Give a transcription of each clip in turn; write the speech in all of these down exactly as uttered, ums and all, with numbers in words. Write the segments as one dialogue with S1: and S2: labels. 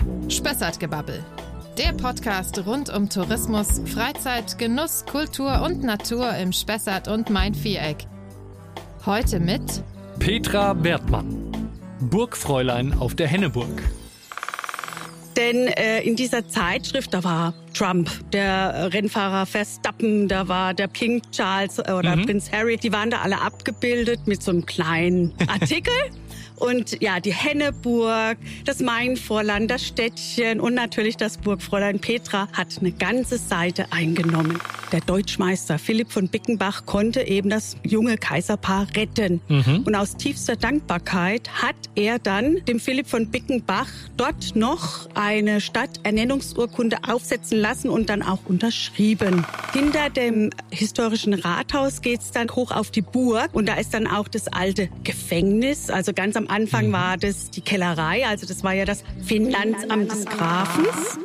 S1: Spessartgebabbel. Der Podcast rund um Tourismus, Freizeit, Genuss, Kultur und Natur im Spessart- und Main-Viereck. Heute mit
S2: Petra Wertmann, Burgfräulein auf der Henneburg.
S3: Denn äh, in dieser Zeitschrift, da war Trump, der Rennfahrer Verstappen, da war der King Charles oder mhm. Prinz Harry. Die waren da alle abgebildet mit so einem kleinen Artikel. Und ja, die Henneburg, das Mainvorland, das Städtchen und natürlich das Burgfräulein Petra hat eine ganze Seite eingenommen. Der Deutschmeister Philipp von Bickenbach konnte eben das junge Kaiserpaar retten. Mhm. Und aus tiefster Dankbarkeit hat er dann dem Philipp von Bickenbach dort noch eine Stadternennungsurkunde aufsetzen lassen und dann auch unterschrieben. Hinter dem historischen Rathaus geht's dann hoch auf die Burg und da ist dann auch das alte Gefängnis. Also ganz am Anfang war das die Kellerei, also das war ja das Finanzamt des Grafens.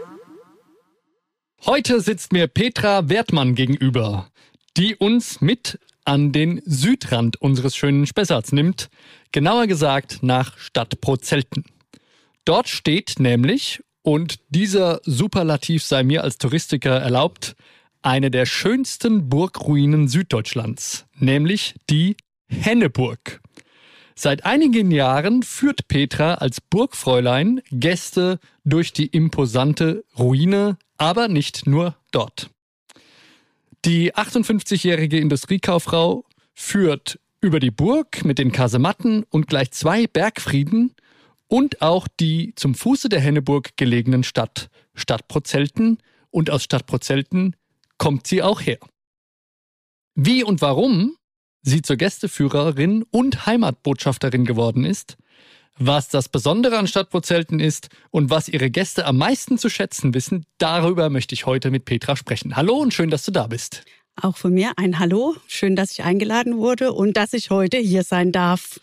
S2: Heute sitzt mir Petra Wertmann gegenüber, die uns mit an den Südrand unseres schönen Spessarts nimmt, genauer gesagt nach Stadtprozelten. Dort steht nämlich, und dieser Superlativ sei mir als Touristiker erlaubt, eine der schönsten Burgruinen Süddeutschlands, nämlich die Henneburg. Seit einigen Jahren führt Petra als Burgfräulein Gäste durch die imposante Ruine, aber nicht nur dort. Die achtundfünfzigjährige Industriekauffrau führt über die Burg mit den Kasematten und gleich zwei Bergfrieden und auch die zum Fuße der Henneburg gelegenen Stadt Stadtprozelten, und aus Stadtprozelten kommt sie auch her. Wie und warum sie zur Gästeführerin und Heimatbotschafterin geworden ist, was das Besondere an Stadtprozelten ist und was ihre Gäste am meisten zu schätzen wissen, darüber möchte ich heute mit Petra sprechen. Hallo und schön, dass du da bist.
S3: Auch von mir ein Hallo, schön, dass ich eingeladen wurde und dass ich heute hier sein darf.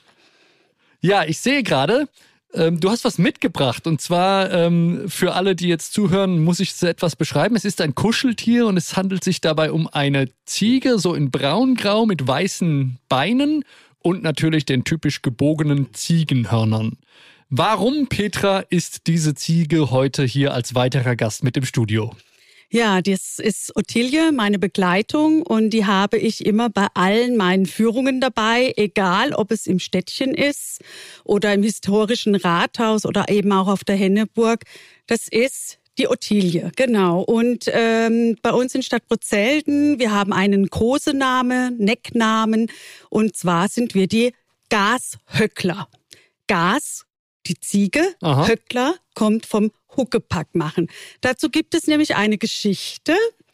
S2: Ja, ich sehe gerade, ähm, du hast was mitgebracht, und zwar ähm, für alle, die jetzt zuhören, muss ich es etwas beschreiben. Es ist ein Kuscheltier und es handelt sich dabei um eine Ziege, so in braungrau mit weißen Beinen und natürlich den typisch gebogenen Ziegenhörnern. Warum, Petra, ist diese Ziege heute hier als weiterer Gast mit im Studio?
S3: Ja, das ist Ottilie, meine Begleitung, und die habe ich immer bei allen meinen Führungen dabei, egal ob es im Städtchen ist oder im historischen Rathaus oder eben auch auf der Henneburg. Das ist die Ottilie, genau. Und ähm, bei uns in Stadtprozelten, wir haben einen Kosename, Necknamen, und zwar sind wir die Gashöckler. Gas, die Ziege, Aha. Höckler kommt vom Huckepack machen. Dazu gibt es nämlich eine Geschichte.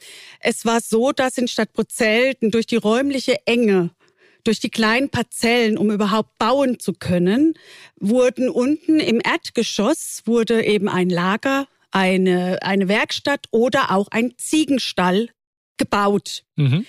S3: Es war so, dass in Stadtprozelten durch die räumliche Enge, durch die kleinen Parzellen, um überhaupt bauen zu können, wurden unten im Erdgeschoss wurde eben ein Lager, eine, eine Werkstatt oder auch ein Ziegenstall gebaut. Mhm.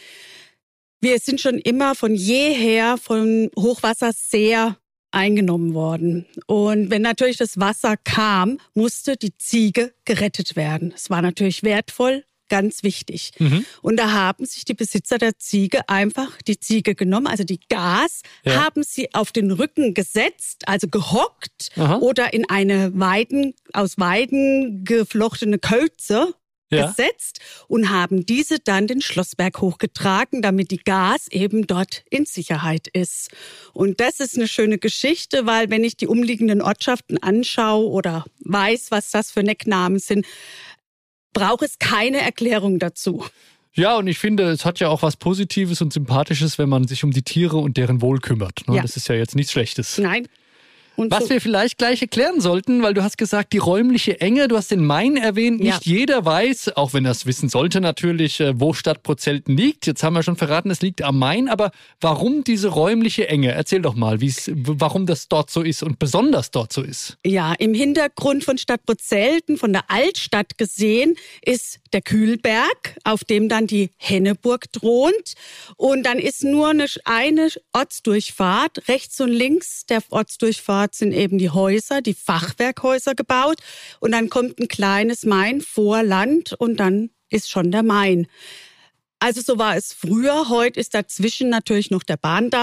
S3: Wir sind schon immer von jeher von Hochwasser sehr eingenommen worden. Und wenn natürlich das Wasser kam, musste die Ziege gerettet werden. Es war natürlich wertvoll, ganz wichtig. Mhm. Und da haben sich die Besitzer der Ziege einfach die Ziege genommen, also die Gas, ja. haben sie auf den Rücken gesetzt, also gehockt, Aha. oder in eine Weiden, aus Weiden geflochtene Kölze Ja. gesetzt und haben diese dann den Schlossberg hochgetragen, damit die Gas eben dort in Sicherheit ist. Und das ist eine schöne Geschichte, weil wenn ich die umliegenden Ortschaften anschaue oder weiß, was das für Necknamen sind, braucht es keine Erklärung dazu.
S2: Ja, und ich finde, es hat ja auch was Positives und Sympathisches, wenn man sich um die Tiere und deren Wohl kümmert. Ne? Ja. Das ist ja jetzt nichts Schlechtes.
S3: Nein. Und
S2: Was
S3: so.
S2: wir vielleicht gleich erklären sollten, weil du hast gesagt, die räumliche Enge, du hast den Main erwähnt, ja. nicht jeder weiß, auch wenn er es wissen sollte natürlich, wo Stadtprozelten liegt. Jetzt haben wir schon verraten, es liegt am Main, aber warum diese räumliche Enge? Erzähl doch mal, wie's, warum das dort so ist und besonders dort so ist.
S3: Ja, im Hintergrund von Stadtprozelten, von der Altstadt gesehen, ist der Kühlberg, auf dem dann die Henneburg thront. Und dann ist nur eine, eine Ortsdurchfahrt, rechts und links der Ortsdurchfahrt sind eben die Häuser, die Fachwerkhäuser gebaut. Und dann kommt ein kleines Mainvorland und dann ist schon der Main. Also so war es früher. Heute ist dazwischen natürlich noch der Bahndamm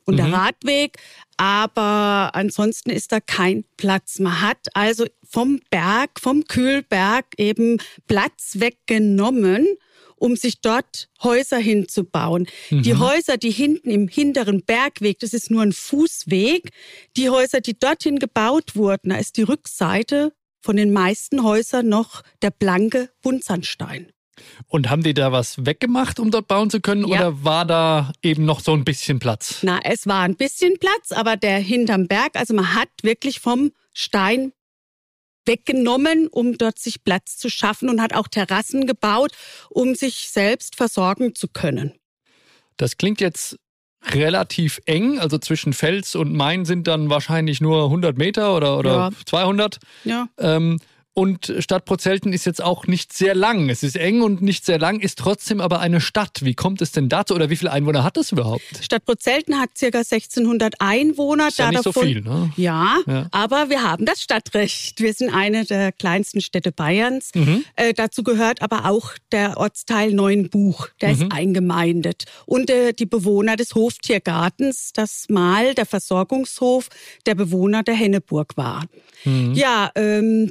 S3: und
S2: mhm.
S3: der Radweg. Aber ansonsten ist da kein Platz. Man hat also vom Berg, vom Kühlberg eben Platz weggenommen, um sich dort Häuser hinzubauen. Mhm. Die Häuser, die hinten im hinteren Bergweg, das ist nur ein Fußweg, die Häuser, die dorthin gebaut wurden, da ist die Rückseite von den meisten Häusern noch der blanke Buntsandstein.
S2: Und haben die da was weggemacht, um dort bauen zu können? Ja. Oder war da eben noch so ein bisschen Platz?
S3: Na, es war ein bisschen Platz, aber der hinterm Berg, also man hat wirklich vom Stein weggenommen, um dort sich Platz zu schaffen und hat auch Terrassen gebaut, um sich selbst versorgen zu können.
S2: Das klingt jetzt relativ eng, also zwischen Fels und Main sind dann wahrscheinlich nur hundert Meter oder, oder
S3: ja.
S2: zweihundert.
S3: Ja.
S2: Ähm, Und Stadt Prozelten ist jetzt auch nicht sehr lang. Es ist eng und nicht sehr lang, ist trotzdem aber eine Stadt. Wie kommt es denn dazu oder wie viele Einwohner hat es überhaupt?
S3: Stadt Prozelten hat ca. sechzehnhundert Einwohner.
S2: Ist ja nicht
S3: davon,
S2: so viel, ne?
S3: Ja,
S2: ja,
S3: aber wir haben das Stadtrecht. Wir sind eine der kleinsten Städte Bayerns.
S2: Mhm.
S3: Äh, dazu gehört aber auch der Ortsteil Neuenbuch. Der mhm. ist eingemeindet. Und äh, die Bewohner des Hoftiergartens, das mal der Versorgungshof der Bewohner der Henneburg war. Mhm. Ja, ähm,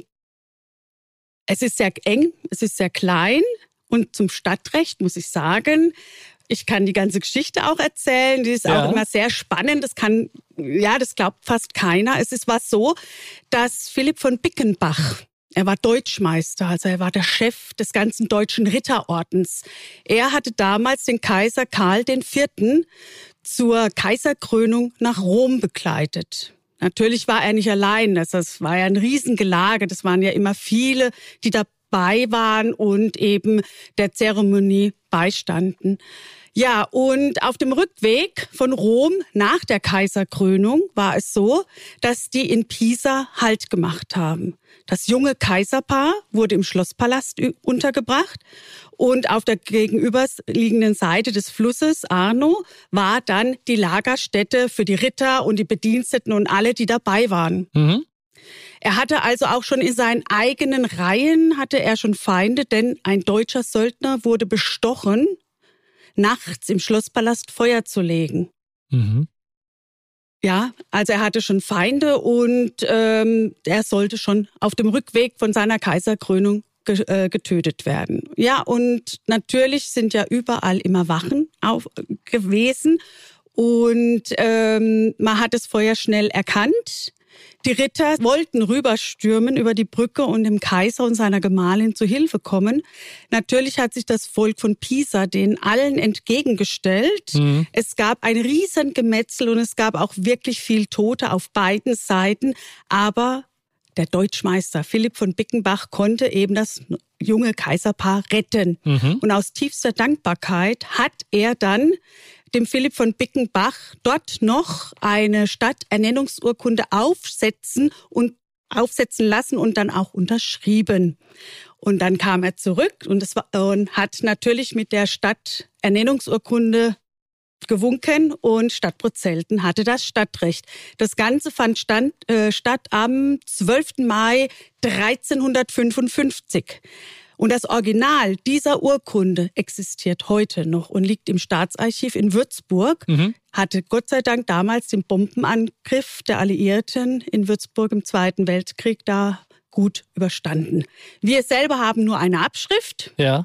S3: es ist sehr eng, es ist sehr klein und zum Stadtrecht muss ich sagen, ich kann die ganze Geschichte auch erzählen, die ist ja auch immer sehr spannend, das kann, ja, das glaubt fast keiner. Es ist was so, dass Philipp von Bickenbach, er war Deutschmeister, also er war der Chef des ganzen deutschen Ritterordens. Er hatte damals den Kaiser Karl der Vierte zur Kaiserkrönung nach Rom begleitet. Natürlich war er nicht allein, das war ja ein Riesengelage, das waren ja immer viele, die dabei waren und eben der Zeremonie beistanden. Ja, und auf dem Rückweg von Rom nach der Kaiserkrönung war es so, dass die in Pisa Halt gemacht haben. Das junge Kaiserpaar wurde im Schlosspalast untergebracht und auf der gegenüberliegenden Seite des Flusses Arno war dann die Lagerstätte für die Ritter und die Bediensteten und alle, die dabei waren. Mhm. Er hatte also auch schon in seinen eigenen Reihen hatte er schon Feinde, denn ein deutscher Söldner wurde bestochen, nachts im Schlosspalast Feuer zu legen. Mhm. Ja, also er hatte schon Feinde und ähm, er sollte schon auf dem Rückweg von seiner Kaiserkrönung ge- äh, getötet werden. Ja, und natürlich sind ja überall immer Wachen auf, gewesen und ähm, man hat das Feuer schnell erkannt. Die Ritter wollten rüberstürmen über die Brücke und dem Kaiser und seiner Gemahlin zu Hilfe kommen. Natürlich hat sich das Volk von Pisa denen allen entgegengestellt. Mhm. Es gab ein Riesengemetzel und es gab auch wirklich viel Tote auf beiden Seiten. Aber der Deutschmeister Philipp von Bickenbach konnte eben das junge Kaiserpaar retten. Mhm. Und aus tiefster Dankbarkeit hat er dann dem Philipp von Bickenbach dort noch eine Stadternennungsurkunde aufsetzen und aufsetzen lassen und dann auch unterschrieben. Und dann kam er zurück und, es war, und hat natürlich mit der Stadternennungsurkunde gewunken und Stadt Prozelten hatte das Stadtrecht. Das Ganze fand stand, äh, statt am zwölften Mai dreizehnhundertfünfundfünfzig. Und das Original dieser Urkunde existiert heute noch und liegt im Staatsarchiv in Würzburg. Mhm. Hatte Gott sei Dank damals den Bombenangriff der Alliierten in Würzburg im Zweiten Weltkrieg da gut überstanden. Wir selber haben nur eine Abschrift,
S2: ja,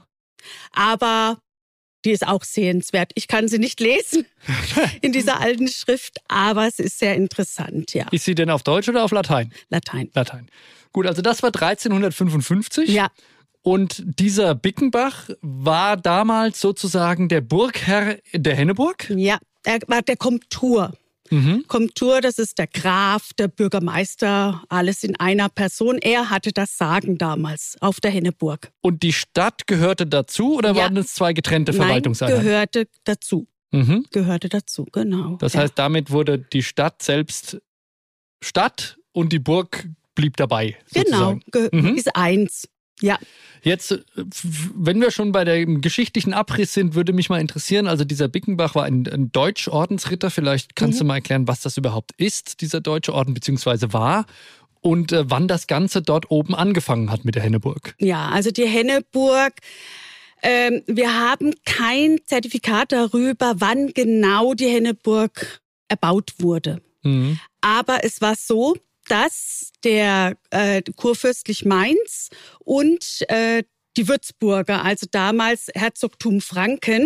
S3: aber die ist auch sehenswert. Ich kann sie nicht lesen in dieser alten Schrift, aber es ist sehr interessant, ja.
S2: Ist sie denn auf Deutsch oder auf Latein?
S3: Latein.
S2: Latein. Gut, also das war dreizehnhundertfünfundfünfzig.
S3: Ja.
S2: Und dieser Bickenbach war damals sozusagen der Burgherr der Henneburg?
S3: Ja, er war der Komtur. Mhm. Komtur, das ist der Graf, der Bürgermeister, alles in einer Person. Er hatte das Sagen damals auf der Henneburg.
S2: Und die Stadt gehörte dazu oder ja. waren es zwei getrennte Verwaltungseinheiten?
S3: Nein, gehörte dazu.
S2: Mhm.
S3: Gehörte dazu, genau.
S2: Das
S3: ja.
S2: heißt, damit wurde die Stadt selbst Stadt und die Burg blieb dabei.
S3: Sozusagen. Genau, ge- mhm. ist eins. Ja.
S2: Jetzt, wenn wir schon bei dem geschichtlichen Abriss sind, würde mich mal interessieren, also dieser Bickenbach war ein, ein Deutschordensritter, vielleicht kannst mhm. du mal erklären, was das überhaupt ist, dieser deutsche Orden, beziehungsweise war und äh, wann das Ganze dort oben angefangen hat mit der Henneburg.
S3: Ja, also die Henneburg, ähm, wir haben kein Zertifikat darüber, wann genau die Henneburg erbaut wurde. Mhm. Aber es war so, dass der äh, Kurfürstlich Mainz und äh, die Würzburger, also damals Herzogtum Franken,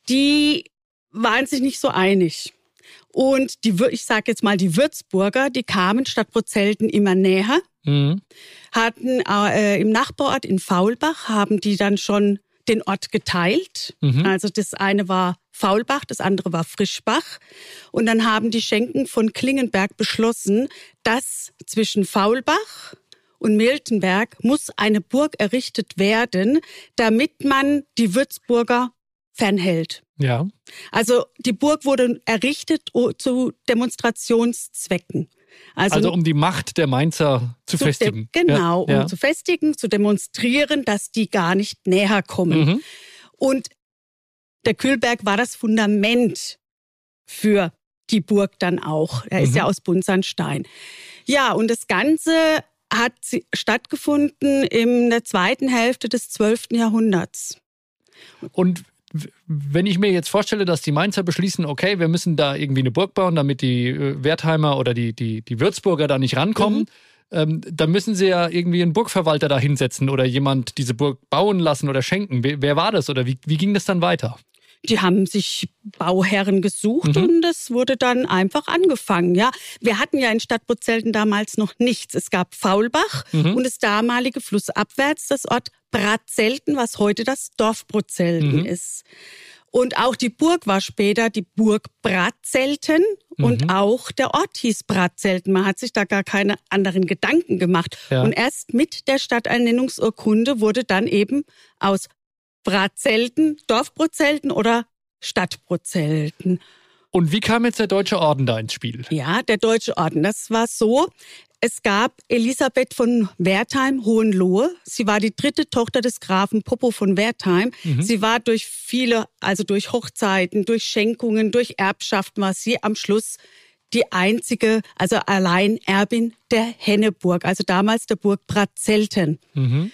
S3: die waren sich nicht so einig. Und die, ich sage jetzt mal, die Würzburger, die kamen statt Protzelten immer näher, mhm. hatten äh, im Nachbarort in Faulbach, haben die dann schon den Ort geteilt. Mhm. Also das eine war Faulbach, das andere war Frischbach. Und dann haben die Schenken von Klingenberg beschlossen, dass zwischen Faulbach und Miltenberg muss eine Burg errichtet werden, damit man die Würzburger fernhält.
S2: Ja.
S3: Also die Burg wurde errichtet zu Demonstrationszwecken. Also,
S2: also um die Macht der Mainzer zu, zu festigen.
S3: De- genau,
S2: ja,
S3: um
S2: ja.
S3: zu festigen, zu demonstrieren, dass die gar nicht näher kommen. Mhm. Und der Kühlberg war das Fundament für die Burg dann auch. Er ist mhm. ja aus Buntsandstein. Ja, und das Ganze hat stattgefunden in der zweiten Hälfte des zwölften Jahrhunderts.
S2: Und wenn ich mir jetzt vorstelle, dass die Mainzer beschließen, okay, wir müssen da irgendwie eine Burg bauen, damit die Wertheimer oder die, die, die Würzburger da nicht rankommen, mhm. ähm, dann müssen sie ja irgendwie einen Burgverwalter da hinsetzen oder jemand diese Burg bauen lassen oder schenken. Wer, wer war das oder wie, wie ging das dann weiter?
S3: Die haben sich Bauherren gesucht mhm. und es wurde dann einfach angefangen. Ja, wir hatten ja in Stadtprotzelten damals noch nichts. Es gab Faulbach mhm. und das damalige flussabwärts das Ort Bratzelten, was heute das Dorf Protzelten mhm. ist. Und auch die Burg war später die Burg Bratzelten mhm. und auch der Ort hieß Bratzelten. Man hat sich da gar keine anderen Gedanken gemacht. Ja. Und erst mit der Stadteinnennungsurkunde wurde dann eben aus Bratzelten, Dorfprotzelten oder Stadtprotzelten.
S2: Und wie kam jetzt der Deutsche Orden da ins Spiel?
S3: Ja, der Deutsche Orden, das war so, es gab Elisabeth von Wertheim Hohenlohe. Sie war die dritte Tochter des Grafen Popo von Wertheim. Mhm. Sie war durch viele, also durch Hochzeiten, durch Schenkungen, durch Erbschaften, war sie am Schluss die einzige, also Alleinerbin der Henneburg, also damals der Burg Bratzelten. Mhm.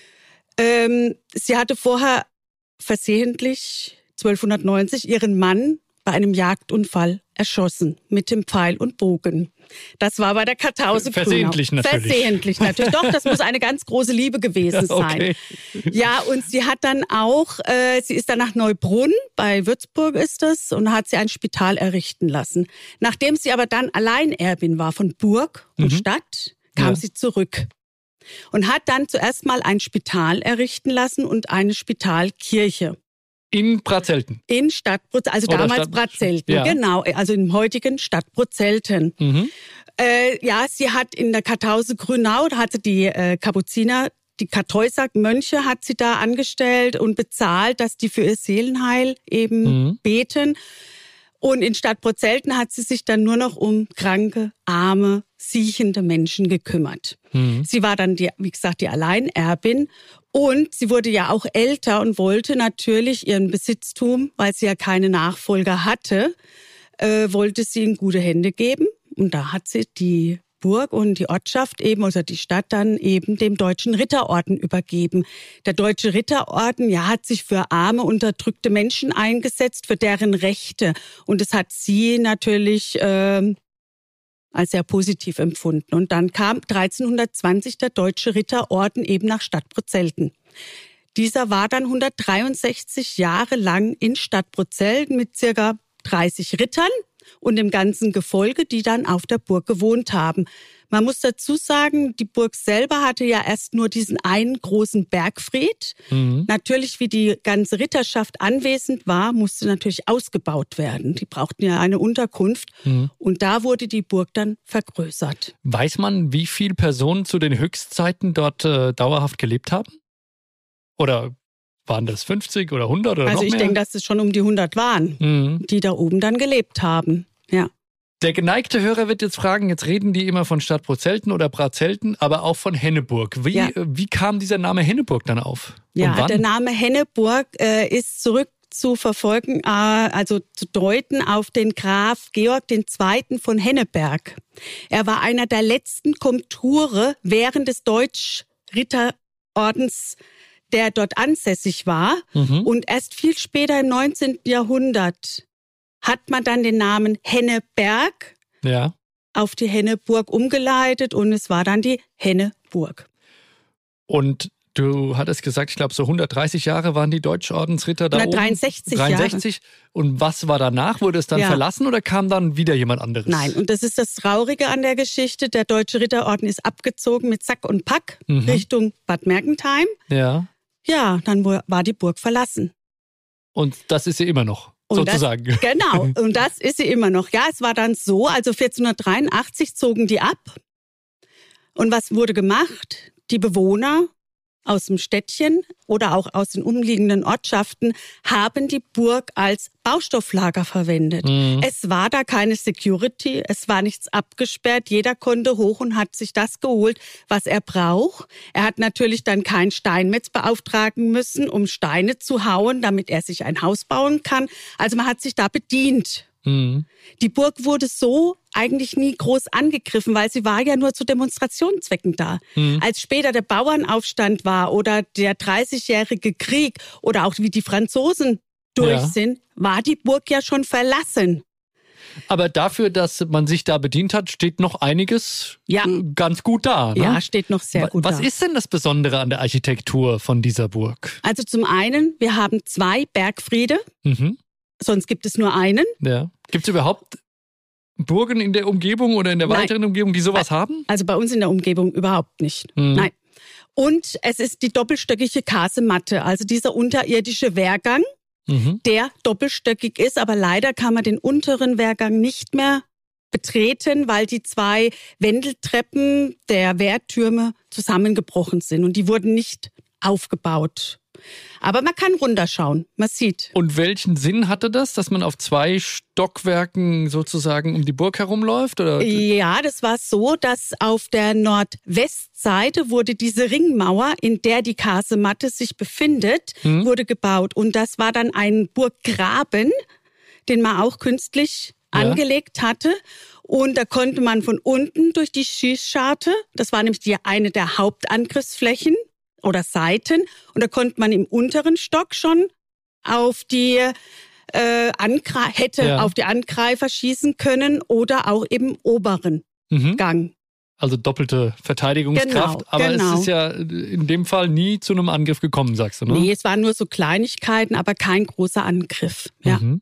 S3: Ähm, sie hatte vorher versehentlich zwölfhundertneunzig ihren Mann bei einem Jagdunfall erschossen mit dem Pfeil und Bogen. Das war bei der Kartause Grünau.
S2: Versehentlich natürlich.
S3: Versehentlich natürlich. Doch, das muss eine ganz große Liebe gewesen sein. Okay. Ja, und sie hat dann auch, äh, sie ist dann nach Neubrunn, bei Würzburg ist das, und hat sie ein Spital errichten lassen. Nachdem sie aber dann Alleinerbin war von Burg und mhm. Stadt, kam ja. sie zurück. Und hat dann zuerst mal ein Spital errichten lassen und eine Spitalkirche.
S2: In Bratzelten?
S3: In Stadtprotzelten, also Oder damals Stadt- Bratzelten, ja. genau, also im heutigen Stadtprotzelten. Mhm. Äh, ja, sie hat in der Kartause Grünau, da hatte die äh, Kapuziner, die Kartäuser Mönche hat sie da angestellt und bezahlt, dass die für ihr Seelenheil eben mhm. beten. Und in Stadtprotzelten hat sie sich dann nur noch um kranke, arme, siechende Menschen gekümmert. Mhm. Sie war dann, die, wie gesagt, die Alleinerbin. Und sie wurde ja auch älter und wollte natürlich ihren Besitztum, weil sie ja keine Nachfolger hatte, äh, wollte sie in gute Hände geben. Und da hat sie die Burg und die Ortschaft eben, oder die Stadt dann eben dem Deutschen Ritterorden übergeben. Der Deutsche Ritterorden, ja, hat sich für arme, unterdrückte Menschen eingesetzt, für deren Rechte. Und das hat sie natürlich äh, als sehr positiv empfunden. Und dann kam dreizehnhundertzwanzig der Deutsche Ritterorden eben nach Stadtprotzelten. Dieser war dann hundertdreiundsechzig Jahre lang in Stadtprotzelten mit circa dreißig Rittern und dem ganzen Gefolge, die dann auf der Burg gewohnt haben. Man muss dazu sagen, die Burg selber hatte ja erst nur diesen einen großen Bergfried. Mhm. Natürlich, wie die ganze Ritterschaft anwesend war, musste natürlich ausgebaut werden. Die brauchten ja eine Unterkunft. Mhm. Und da wurde die Burg dann vergrößert.
S2: Weiß man, wie viele Personen zu den Höchstzeiten dort äh, dauerhaft gelebt haben? Oder waren das fünfzig oder hundert oder
S3: also
S2: noch mehr?
S3: Also ich denke, dass es schon um die hundert waren, mhm. die da oben dann gelebt haben. Ja.
S2: Der geneigte Hörer wird jetzt fragen, jetzt reden die immer von Stadtprotzelten oder Bratzelten, aber auch von Henneburg. Wie, ja. wie kam dieser Name Henneburg dann auf?
S3: Ja, der Name Henneburg äh, ist zurück zu verfolgen, äh, also zu deuten auf den Graf Georg der Zweite von Henneberg. Er war einer der letzten Komture während des Deutsch-Ritterordens, der dort ansässig war. Mhm. Und erst viel später im neunzehnten Jahrhundert hat man dann den Namen Henneberg
S2: ja.
S3: auf die Henneburg umgeleitet und es war dann die Henneburg.
S2: Und du hattest gesagt, ich glaube so hundertdreißig Jahre waren die Deutschordensritter da
S3: hundertdreiundsechzig
S2: oben. dreiundsechzig Jahre. Und was war danach? Wurde es dann ja. verlassen oder kam dann wieder jemand anderes?
S3: Nein, und das ist das Traurige an der Geschichte. Der Deutsche Ritterorden ist abgezogen mit Sack und Pack mhm. Richtung Bad Mergentheim.
S2: Ja.
S3: Ja, dann war die Burg verlassen.
S2: Und das ist sie immer noch,
S3: und
S2: sozusagen.
S3: Das, genau, und das ist sie immer noch. Ja, es war dann so, also vierzehnhundertdreiundachtzig zogen die ab. Und was wurde gemacht? Die Bewohner aus dem Städtchen oder auch aus den umliegenden Ortschaften haben die Burg als Baustofflager verwendet. Mhm. Es war da keine Security, es war nichts abgesperrt. Jeder konnte hoch und hat sich das geholt, was er braucht. Er hat natürlich dann keinen Steinmetz beauftragen müssen, um Steine zu hauen, damit er sich ein Haus bauen kann. Also man hat sich da bedient. Mhm. Die Burg wurde so eigentlich nie groß angegriffen, weil sie war ja nur zu Demonstrationszwecken da. Mhm. Als später der Bauernaufstand war oder der dreißigjährige Krieg oder auch wie die Franzosen durch ja. sind, war die Burg ja schon verlassen.
S2: Aber dafür, dass man sich da bedient hat, steht noch einiges ja. ganz gut da. Ne?
S3: Ja, steht noch sehr gut
S2: Was
S3: da.
S2: Was ist denn das Besondere an der Architektur von dieser Burg?
S3: Also zum einen, wir haben zwei Bergfriede. Mhm. Sonst gibt es nur einen.
S2: Ja. Gibt es überhaupt Burgen in der Umgebung oder in der weiteren Nein. Umgebung, die sowas haben?
S3: Also bei uns in der Umgebung überhaupt nicht. Mhm. Nein. Und es ist die doppelstöckige Kasematte, also dieser unterirdische Wehrgang, mhm. der doppelstöckig ist. Aber leider kann man den unteren Wehrgang nicht mehr betreten, weil die zwei Wendeltreppen der Wehrtürme zusammengebrochen sind. Und die wurden nicht aufgebaut. Aber man kann runterschauen, man sieht.
S2: Und welchen Sinn hatte das, dass man auf zwei Stockwerken sozusagen um die Burg herumläuft? Oder?
S3: Ja, das war so, dass auf der Nordwestseite wurde diese Ringmauer, in der die Kasematte sich befindet, hm. wurde gebaut. Und das war dann ein Burggraben, den man auch künstlich ja. angelegt hatte. Und da konnte man von unten durch die Schießscharte, das war nämlich die eine der Hauptangriffsflächen, oder Seiten. Und da konnte man im unteren Stock schon auf die äh, Angre- hätte ja. auf die Angreifer schießen können oder auch im oberen mhm. Gang.
S2: Also doppelte Verteidigungskraft.
S3: Genau,
S2: aber
S3: genau.
S2: es ist ja in dem Fall nie zu einem Angriff gekommen, sagst du, ne?
S3: Nee, es waren nur so Kleinigkeiten, aber kein großer Angriff. Ja.
S2: Mhm.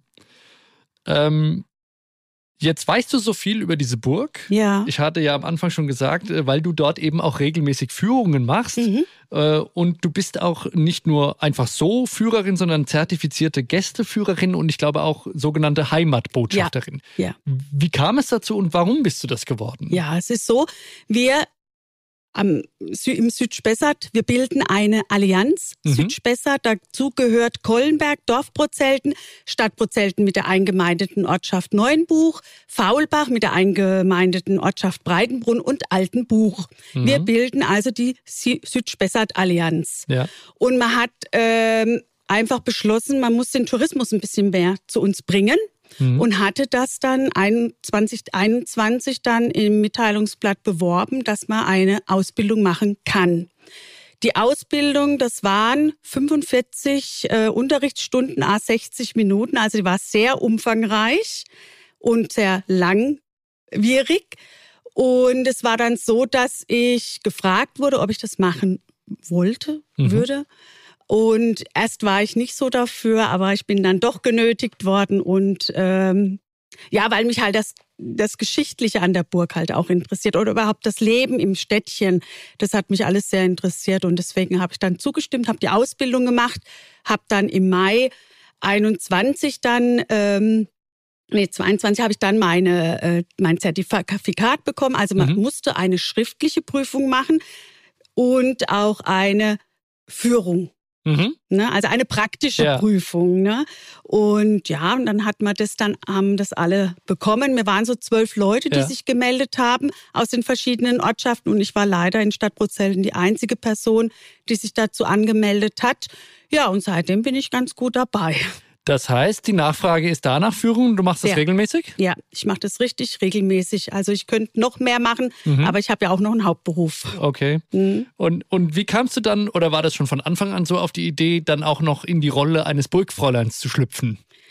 S2: Ähm, Jetzt weißt du so viel über diese Burg.
S3: Ja.
S2: Ich hatte ja am Anfang schon gesagt, weil du dort eben auch regelmäßig Führungen machst. Mhm. Und du bist auch nicht nur einfach so Führerin, sondern zertifizierte Gästeführerin und ich glaube auch sogenannte Heimatbotschafterin.
S3: Ja. Ja.
S2: Wie kam es dazu und warum bist du das geworden?
S3: Ja, es ist so, wir am, im Südspessart, wir bilden eine Allianz, mhm. Südspessart, dazu gehört Kollenberg, Dorf Prozelten, Stadt Prozelten mit der eingemeindeten Ortschaft Neuenbuch, Faulbach mit der eingemeindeten Ortschaft Breitenbrunn und Altenbuch. Mhm. Wir bilden also die Südspessart-Allianz. Ja. Und man hat ähm, einfach beschlossen, man muss den Tourismus ein bisschen mehr zu uns bringen. Mhm. Und hatte das dann zwanzig einundzwanzig dann im Mitteilungsblatt beworben, dass man eine Ausbildung machen kann. Die Ausbildung, das waren fünfundvierzig äh, Unterrichtsstunden, à sechzig Minuten, also die war sehr umfangreich und sehr langwierig. Und es war dann so, dass ich gefragt wurde, ob ich das machen wollte, mhm. würde. Und erst war ich nicht so dafür, aber ich bin dann doch genötigt worden und ähm, ja, weil mich halt das, das Geschichtliche an der Burg halt auch interessiert oder überhaupt das Leben im Städtchen, das hat mich alles sehr interessiert und deswegen habe ich dann zugestimmt, habe die Ausbildung gemacht, habe dann im Mai einundzwanzig dann, ähm, nee zweiundzwanzig habe ich dann meine äh, mein Zertifikat bekommen, also man mhm. musste eine schriftliche Prüfung machen und auch eine Führung. Mhm. Ne, also eine praktische ja. Prüfung. Ne? Und ja, und dann hat man das dann, haben das alle bekommen. Wir waren so zwölf Leute, die ja. sich gemeldet haben aus den verschiedenen Ortschaften. Und ich war leider in Stadt Prozelten die einzige Person, die sich dazu angemeldet hat. Ja, und seitdem bin ich ganz gut dabei.
S2: Das heißt, die Nachfrage ist da nach Führung. Du machst das
S3: ja.
S2: regelmäßig?
S3: Ja, ich mache das richtig regelmäßig. Also ich könnte noch mehr machen, mhm. aber ich habe ja auch noch einen Hauptberuf.
S2: Okay. Mhm. Und, und wie kamst du dann, oder war das schon von Anfang an so auf die Idee, dann auch noch in die Rolle eines Burgfräuleins zu schlüpfen?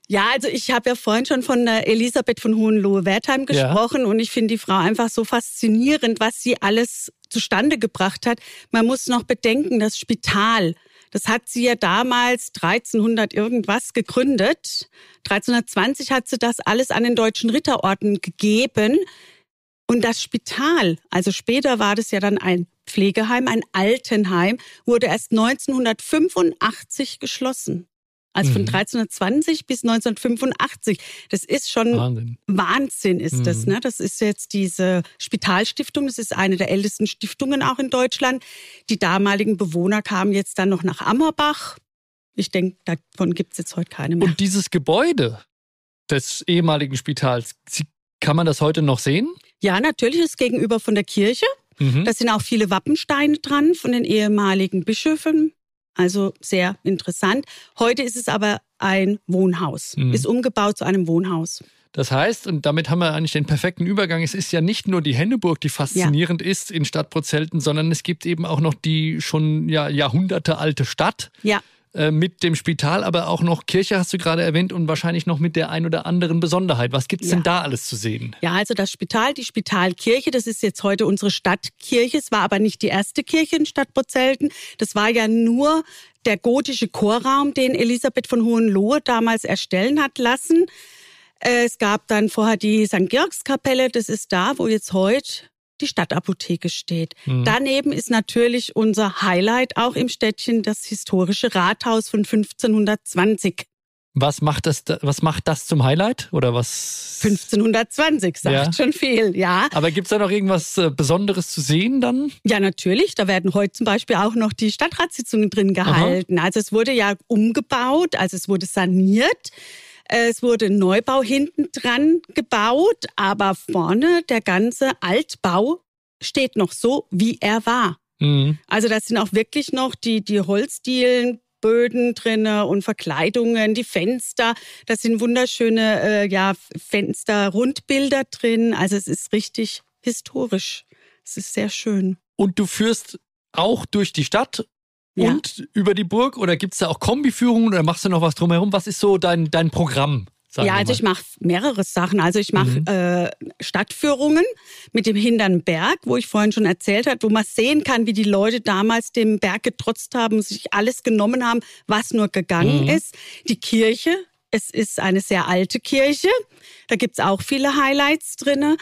S3: Ja, also ich habe ja vorhin schon von der Elisabeth von Hohenlohe-Wertheim gesprochen ja. und ich finde die Frau einfach so faszinierend, was sie alles zustande gebracht hat. Man muss noch bedenken, das Spital, das hat sie ja damals dreizehnhundert irgendwas gegründet. dreizehnhundertzwanzig hat sie das alles an den Deutschen Ritterorden gegeben. Und das Spital, also später war das ja dann ein Pflegeheim, ein Altenheim, wurde erst neunzehnhundertfünfundachtzig geschlossen. Also von dreizehnhundertzwanzig bis neunzehnhundertfünfundachtzig. Das ist schon Wahnsinn, Wahnsinn ist mhm. das. Ne? Das ist jetzt diese Spitalstiftung. Das ist eine der ältesten Stiftungen auch in Deutschland. Die damaligen Bewohner kamen jetzt dann noch nach Ammerbach. Ich denke, davon gibt es jetzt heute keine mehr.
S2: Und dieses Gebäude des ehemaligen Spitals, kann man das heute noch sehen?
S3: Ja, natürlich, ist gegenüber von der Kirche. Mhm. Da sind auch viele Wappensteine dran von den ehemaligen Bischöfen. Also sehr interessant. Heute ist es aber ein Wohnhaus. Mhm. Ist umgebaut zu einem Wohnhaus.
S2: Das heißt, und damit haben wir eigentlich den perfekten Übergang, es ist ja nicht nur die Henneburg, die faszinierend ja. ist in Stadtprozelten, sondern es gibt eben auch noch die schon ja, Jahrhunderte alte Stadt.
S3: Ja.
S2: Mit dem Spital, aber auch noch Kirche hast du gerade erwähnt und wahrscheinlich noch mit der ein oder anderen Besonderheit. Was gibt es ja. denn da alles zu sehen?
S3: Ja, also das Spital, die Spitalkirche, das ist jetzt heute unsere Stadtkirche. Es war aber nicht die erste Kirche in Stadtprozelten. Das war ja nur der gotische Chorraum, den Elisabeth von Hohenlohe damals erstellen hat lassen. Es gab dann vorher die Sankt Georgskapelle, das ist da, wo jetzt heute die Stadtapotheke steht. Mhm. Daneben ist natürlich unser Highlight auch im Städtchen das historische Rathaus von fünfzehnhundertzwanzig.
S2: Was macht das, was macht das zum Highlight? Oder was?
S3: fünfzehnhundertzwanzig sagt ja. schon viel, ja.
S2: Aber gibt es da noch irgendwas Besonderes zu sehen dann?
S3: Ja, natürlich. Da werden heute zum Beispiel auch noch die Stadtratssitzungen drin gehalten. Aha. Also es wurde ja umgebaut, also es wurde saniert. Es wurde ein Neubau hinten dran gebaut, aber vorne der ganze Altbau steht noch so, wie er war. Mhm. Also da sind auch wirklich noch die, die Holzdielen, Böden drinne und Verkleidungen, die Fenster. Da sind wunderschöne äh, ja, Fenster-Rundbilder drin. Also es ist richtig historisch. Es ist sehr schön.
S2: Und du führst auch durch die Stadt und ja. über die Burg, oder gibt es da auch Kombiführungen oder machst du noch was drumherum? Was ist so dein, dein Programm?
S3: Ja, also ich mache mehrere Sachen. Also ich mache mhm. äh, Stadtführungen mit dem Hintern Berg, wo ich vorhin schon erzählt habe, wo man sehen kann, wie die Leute damals dem Berg getrotzt haben, sich alles genommen haben, was nur gegangen mhm. ist. Die Kirche, es ist eine sehr alte Kirche. Da gibt's auch viele Highlights drin.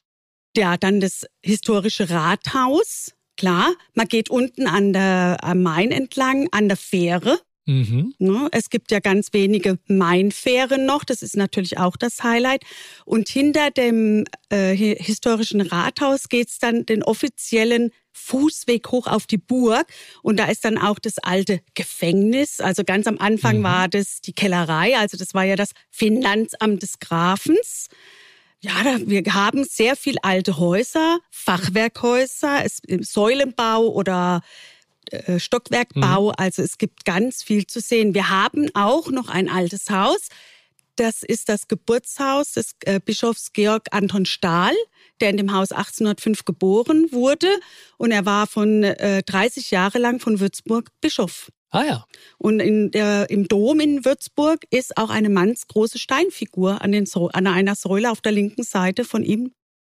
S3: Ja, dann das historische Rathaus. Klar, man geht unten an der, am Main entlang, an der Fähre. Mhm. Es gibt ja ganz wenige Mainfähren noch, das ist natürlich auch das Highlight. Und hinter dem äh, historischen Rathaus geht's dann den offiziellen Fußweg hoch auf die Burg. Und da ist dann auch das alte Gefängnis. Also ganz am Anfang mhm. war das die Kellerei, also das war ja das Finanzamt des Grafens. Ja, wir haben sehr viel alte Häuser, Fachwerkhäuser, Säulenbau oder äh, Stockwerkbau. Mhm. Also es gibt ganz viel zu sehen. Wir haben auch noch ein altes Haus. Das ist das Geburtshaus des äh, Bischofs Georg Anton Stahl, der in dem Haus achtzehnhundertfünf geboren wurde. Und er war von äh, dreißig Jahre lang von Würzburg Bischof.
S2: Ah ja.
S3: Und in der, im Dom in Würzburg ist auch eine mannsgroße Steinfigur an, den, an einer Säule auf der linken Seite von ihm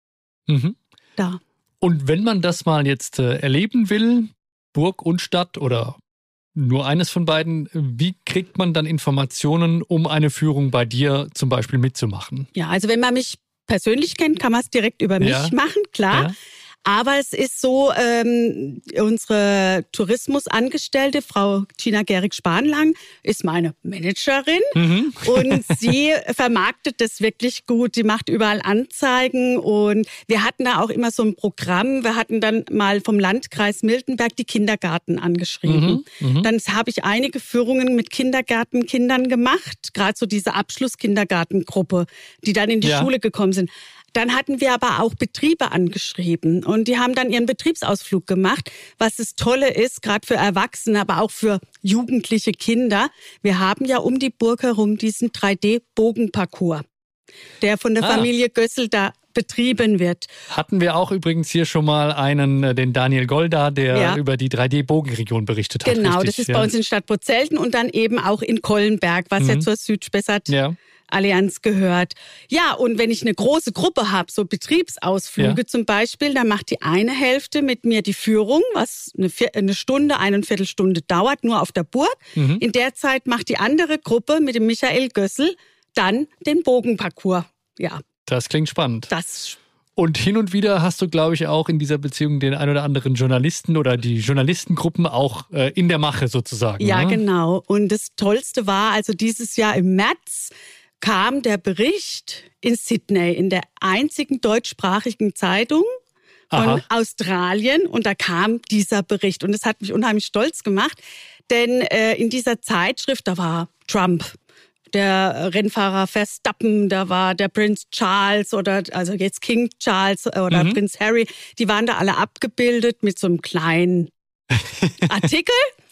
S3: mhm. da.
S2: Und wenn man das mal jetzt äh, erleben will, Burg und Stadt oder nur eines von beiden, wie kriegt man dann Informationen, um eine Führung bei dir zum Beispiel mitzumachen?
S3: Ja, also wenn man mich persönlich kennt, kann man es direkt über mich ja. machen, klar. Ja. Aber es ist so, ähm, unsere Tourismusangestellte, Frau Gina Gehrig-Spanlang, ist meine Managerin mhm. und sie vermarktet das wirklich gut. Sie macht überall Anzeigen und wir hatten da auch immer so ein Programm. Wir hatten dann mal vom Landkreis Miltenberg die Kindergarten angeschrieben. Mhm. Mhm. Dann habe ich einige Führungen mit Kindergartenkindern gemacht, gerade so diese Abschlusskindergartengruppe, die dann in die ja. Schule gekommen sind. Dann hatten wir aber auch Betriebe angeschrieben und die haben dann ihren Betriebsausflug gemacht. Was das Tolle ist, gerade für Erwachsene, aber auch für jugendliche Kinder, wir haben ja um die Burg herum diesen drei D Bogenparcours, der von der ah. Familie Gössel da betrieben wird.
S2: Hatten wir auch übrigens hier schon mal einen, den Daniel Golda, der ja. über die drei D-Bogenregion berichtet hat.
S3: Genau,
S2: richtig?
S3: Das ist
S2: ja.
S3: bei uns in Stadtprozelten und dann eben auch in Kollenberg, was mhm. ja zur Südspessart ja. Allianz gehört. Ja, und wenn ich eine große Gruppe habe, so Betriebsausflüge ja. zum Beispiel, dann macht die eine Hälfte mit mir die Führung, was eine, eine Stunde, eineinviertel Stunde dauert, nur auf der Burg. Mhm. In der Zeit macht die andere Gruppe mit dem Michael Gössel dann den Bogenparcours. Ja.
S2: Das klingt spannend.
S3: Das
S2: Und hin und wieder hast du, glaube ich, auch in dieser Beziehung den ein oder anderen Journalisten oder die Journalistengruppen auch äh, in der Mache sozusagen.
S3: Ja,
S2: ne?
S3: genau. Und das Tollste war, also dieses Jahr im März kam der Bericht in Sydney, in der einzigen deutschsprachigen Zeitung von Aha. Australien. Und da kam dieser Bericht. Und das hat mich unheimlich stolz gemacht, denn äh, in dieser Zeitschrift, da war Trump, der Rennfahrer Verstappen, da war der Prinz Charles oder also jetzt King Charles oder mhm. Prinz Harry, die waren da alle abgebildet mit so einem kleinen Artikel.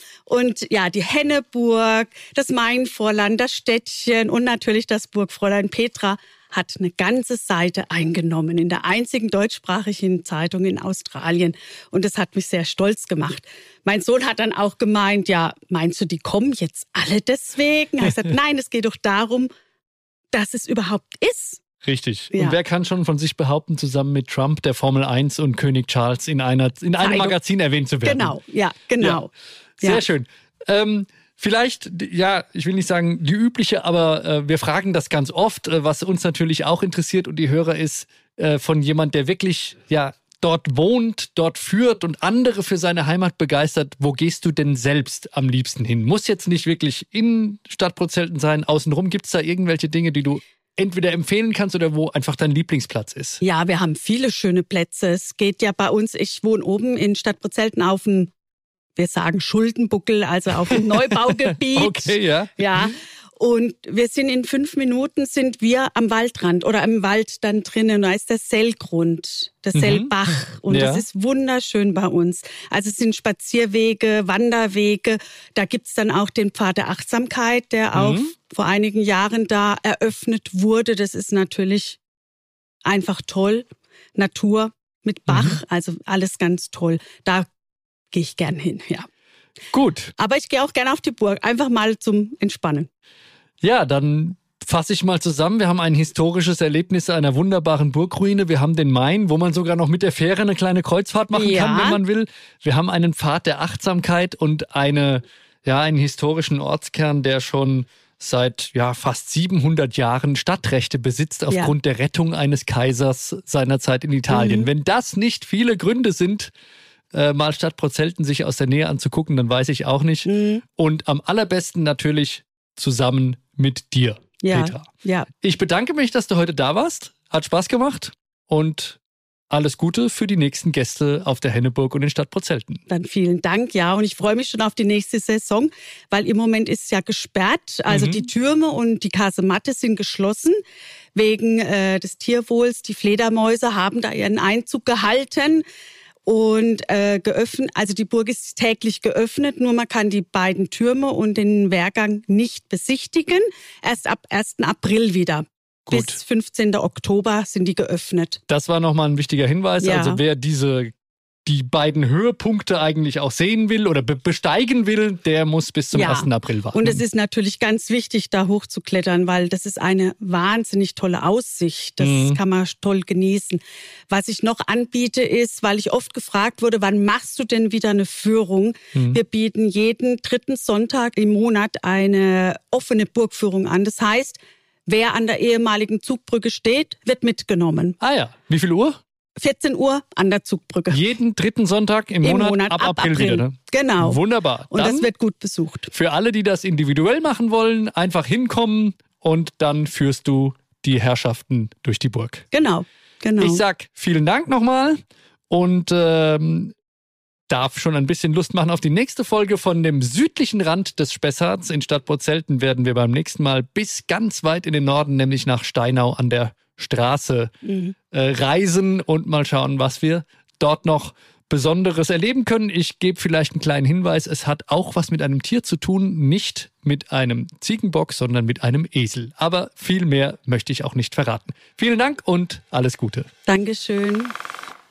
S3: Und ja, die Henneburg, das Mainvorland, das Städtchen und natürlich das Burgfräulein Petra hat eine ganze Seite eingenommen in der einzigen deutschsprachigen Zeitung in Australien. Und das hat mich sehr stolz gemacht. Mein Sohn hat dann auch gemeint, ja, meinst du, die kommen jetzt alle deswegen? Er hat gesagt, nein, es geht doch darum, dass es überhaupt ist.
S2: Richtig.
S3: Ja.
S2: Und wer kann schon von sich behaupten, zusammen mit Trump, der Formel eins und König Charles in, einer, in einem Magazin erwähnt zu werden?
S3: Genau, ja, genau.
S2: Ja. Sehr
S3: ja.
S2: schön. Ähm, Vielleicht, ja, ich will nicht sagen die übliche, aber äh, wir fragen das ganz oft, äh, was uns natürlich auch interessiert und die Hörer ist äh, von jemand, der wirklich ja dort wohnt, dort führt und andere für seine Heimat begeistert. Wo gehst du denn selbst am liebsten hin? Muss jetzt nicht wirklich in Stadtprozelten sein, außenrum. Gibt es da irgendwelche Dinge, die du entweder empfehlen kannst oder wo einfach dein Lieblingsplatz ist?
S3: Ja, wir haben viele schöne Plätze. Es geht ja bei uns, ich wohne oben in Stadtprozelten auf dem, wir sagen Schuldenbuckel, also auf dem Neubaugebiet.
S2: Okay, ja.
S3: Ja. Und wir sind in fünf Minuten sind wir am Waldrand oder im Wald dann drinnen. Und da ist der Sellgrund, der mhm. Sellbach. Und ja. das ist wunderschön bei uns. Also es sind Spazierwege, Wanderwege. Da gibt's dann auch den Pfad der Achtsamkeit, der mhm. auch vor einigen Jahren da eröffnet wurde. Das ist natürlich einfach toll. Natur mit Bach, mhm. also alles ganz toll. Da gehe ich gern hin, ja.
S2: Gut.
S3: Aber ich gehe auch gerne auf die Burg, einfach mal zum Entspannen.
S2: Ja, dann fasse ich mal zusammen. Wir haben ein historisches Erlebnis einer wunderbaren Burgruine. Wir haben den Main, wo man sogar noch mit der Fähre eine kleine Kreuzfahrt machen
S3: ja.
S2: kann, wenn man will. Wir haben einen Pfad der Achtsamkeit und eine, ja, einen historischen Ortskern, der schon seit ja, fast siebenhundert Jahren Stadtrechte besitzt aufgrund ja. der Rettung eines Kaisers seinerzeit in Italien. Mhm. Wenn das nicht viele Gründe sind, Äh, mal Stadtprozelten sich aus der Nähe anzugucken, dann weiß ich auch nicht. Mhm. Und am allerbesten natürlich zusammen mit dir,
S3: ja,
S2: Petra.
S3: Ja.
S2: Ich bedanke mich, dass du heute da warst. Hat Spaß gemacht und alles Gute für die nächsten Gäste auf der Henneburg und in Stadtprozelten.
S3: Dann vielen Dank, ja. Und ich freue mich schon auf die nächste Saison, weil im Moment ist es ja gesperrt. Also mhm. die Türme und die Kasematte sind geschlossen wegen äh, des Tierwohls. Die Fledermäuse haben da ihren Einzug gehalten. Und äh, geöffnet, also die Burg ist täglich geöffnet, nur man kann die beiden Türme und den Wehrgang nicht besichtigen. Erst ab ersten April wieder.
S2: Gut.
S3: Bis fünfzehnten Oktober sind die geöffnet.
S2: Das war nochmal ein wichtiger Hinweis.
S3: Ja.
S2: Also wer diese die beiden Höhepunkte eigentlich auch sehen will oder be- besteigen will, der muss bis zum
S3: ja.
S2: ersten April warten.
S3: Und es ist natürlich ganz wichtig, da hochzuklettern, weil das ist eine wahnsinnig tolle Aussicht. Das mhm. kann man toll genießen. Was ich noch anbiete ist, weil ich oft gefragt wurde, wann machst du denn wieder eine Führung? Mhm. Wir bieten jeden dritten Sonntag im Monat eine offene Burgführung an. Das heißt, wer an der ehemaligen Zugbrücke steht, wird mitgenommen.
S2: Ah ja, wie viel Uhr?
S3: vierzehn Uhr an der Zugbrücke.
S2: Jeden dritten Sonntag im,
S3: Im
S2: Monat,
S3: Monat
S2: ab,
S3: ab
S2: April,
S3: April
S2: wieder. Ne?
S3: Genau.
S2: Wunderbar.
S3: Und
S2: dann,
S3: das wird gut besucht.
S2: Für alle, die das individuell machen wollen, einfach hinkommen und dann führst du die Herrschaften durch die Burg.
S3: Genau, genau.
S2: Ich sag vielen Dank nochmal und ähm, darf schon ein bisschen Lust machen auf die nächste Folge von dem südlichen Rand des Spessarts. In Stadtprozelten werden wir beim nächsten Mal bis ganz weit in den Norden, nämlich nach Steinau an der Straße mhm. äh, reisen und mal schauen, was wir dort noch Besonderes erleben können. Ich gebe vielleicht einen kleinen Hinweis, es hat auch was mit einem Tier zu tun, nicht mit einem Ziegenbock, sondern mit einem Esel. Aber viel mehr möchte ich auch nicht verraten. Vielen Dank und alles Gute.
S3: Dankeschön.